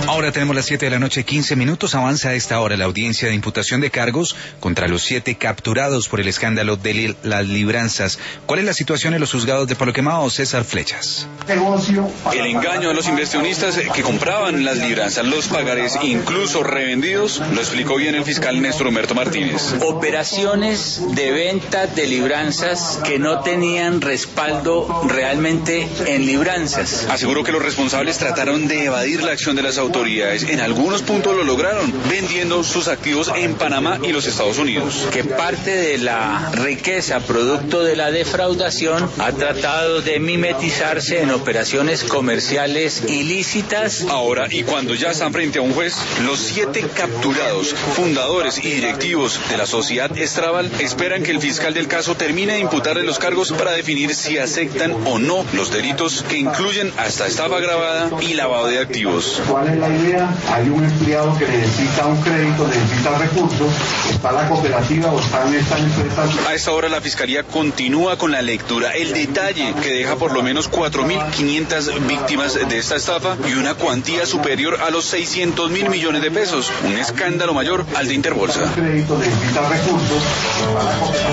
Ahora tenemos las 7 de la noche, 15 minutos. Avanza a esta hora la audiencia de imputación de cargos contra los 7 capturados por el escándalo de las libranzas. ¿Cuál es la situación en los juzgados de Palo Quemado? César Flechas. El engaño a los inversionistas que compraban las libranzas, los pagarés, incluso revendidos, lo explicó bien el fiscal Néstor Humberto Martínez. Operaciones de venta de libranzas que no tenían respaldo realmente en libranzas. Aseguró que los responsables trataron de evadir la acción de las autoridades. En algunos puntos lo lograron, vendiendo sus activos en Panamá y los Estados Unidos. Que parte de la riqueza producto de la defraudación ha tratado de mimetizarse en operaciones comerciales ilícitas. Ahora, y cuando ya están frente a un juez, los 7 capturados, fundadores y directivos de la sociedad Estrabal, esperan que el fiscal del caso termine de imputarles los cargos para definir si aceptan o no los delitos que incluyen hasta estafa agravada y lavado de activos. ¿Cuál es la idea? Hay un empleado que necesita un crédito, necesita recursos, está la cooperativa o están estas empresas. A esta hora la Fiscalía continúa con la lectura, el detalle que deja por lo menos 4.500 víctimas de esta estafa y una cuantía superior a los 600.000 millones de pesos, un escándalo mayor al de Interbolsa. Crédito necesita recursos, está la cooperativa.